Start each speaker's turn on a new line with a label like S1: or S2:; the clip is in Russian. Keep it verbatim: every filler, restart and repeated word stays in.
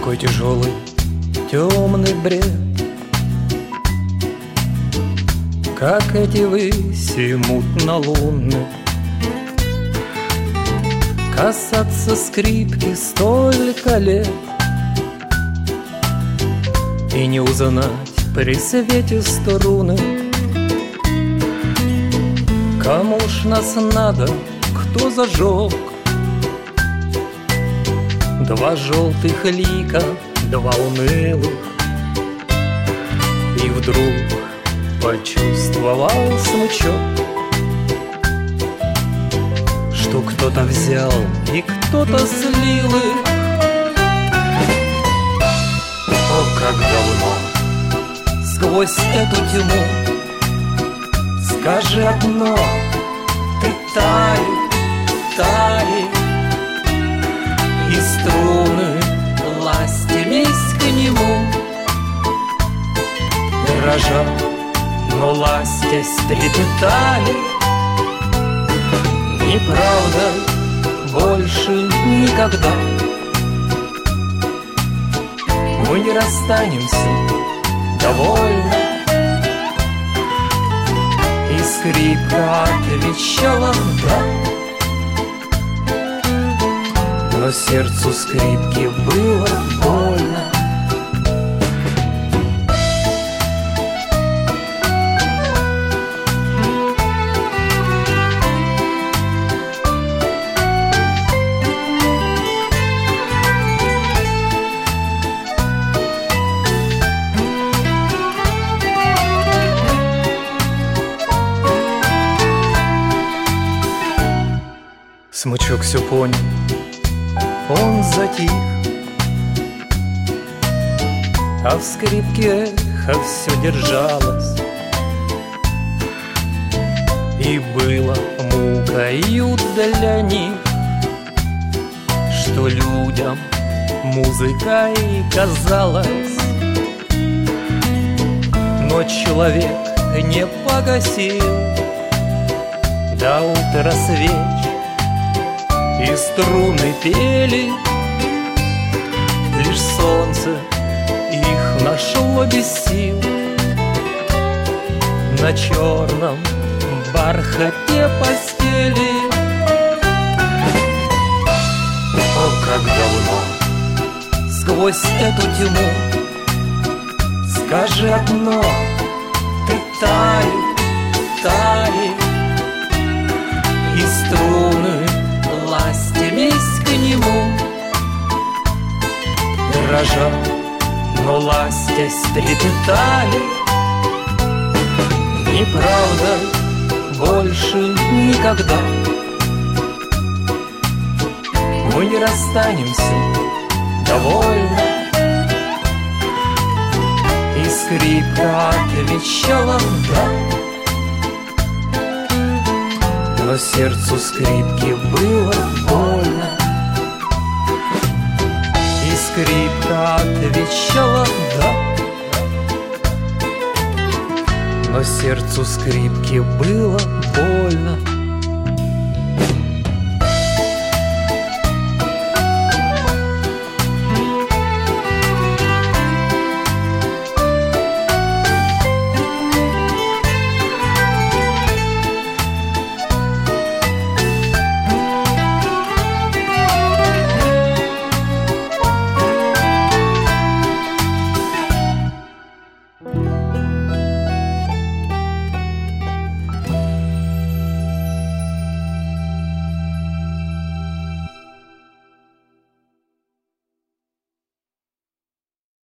S1: Какой тяжелый, темный бред, как эти выси мутно-лунные. Касаться скрипки столько лет и не узнать при свете струны. Кому ж нас надо, кто зажег два желтых лика, два унылых? И вдруг почувствовал смычок, что кто-то взял и кто-то слил их. О, как давно сквозь эту тьму, скажи одно, ты тай, тай, и струны ластились к нему, дрожа, но ластясь трепетали. Неправда, больше никогда мы не расстанемся довольно. И скрипка отвечала «да», но сердцу скрипки было больно. Смычок все понял, он затих, а в скрипке эхо все держалось. И было мукою для них, что людям музыка и казалась. Но человек не погасил до утра свеч, и струны пели, лишь солнце их нашло без сил. На черном бархате постели. О, как давно сквозь эту тьму, скажи одно, ты тай, тай, и струны ластились к нему, дрожа, но ластясь трепетали. Неправда, больше никогда мы не расстанемся довольно. И скрипка отвечала «да», но сердцу скрипки было больно. И скрипка отвечала «да», но сердцу скрипки было больно.